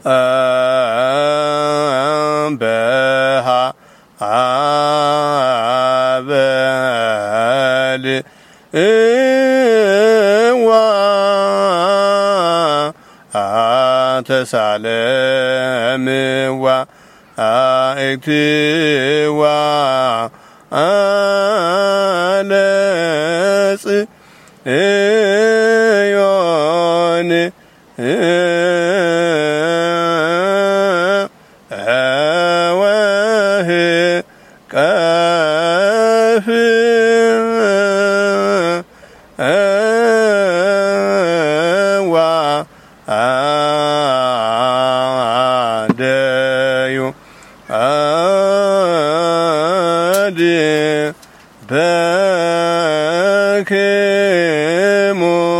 በሃ አበል ዋ ተሳለምዋ አእትዋ አለጽ ዮን ወህ ቀፍ ዋ አደዩ አድ በክሙ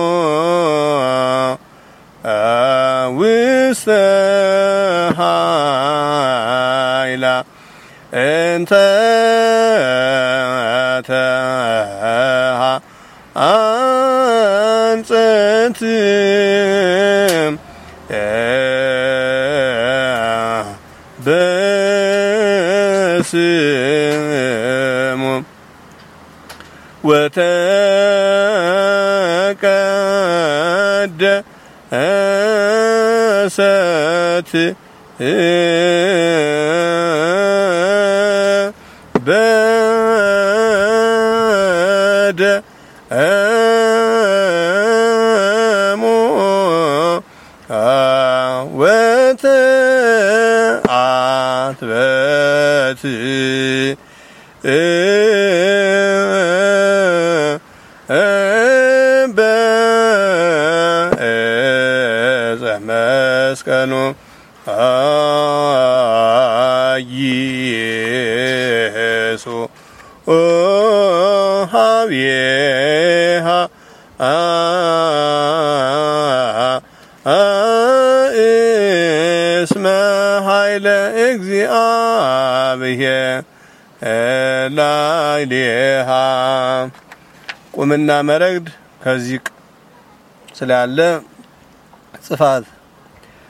ውስተ ኃይላ እንተ ተሃ አንጸት በስሙ ወተቀደሰት በደሙ ወተአትበት በዕፀ መስቀሉ ኢየሱ ሀቤሃ እስመ ኃይለ እግዚአብሔር ላዕሌሃ። ቁምና መረግድ ከዚህ ስላለ ጽፋት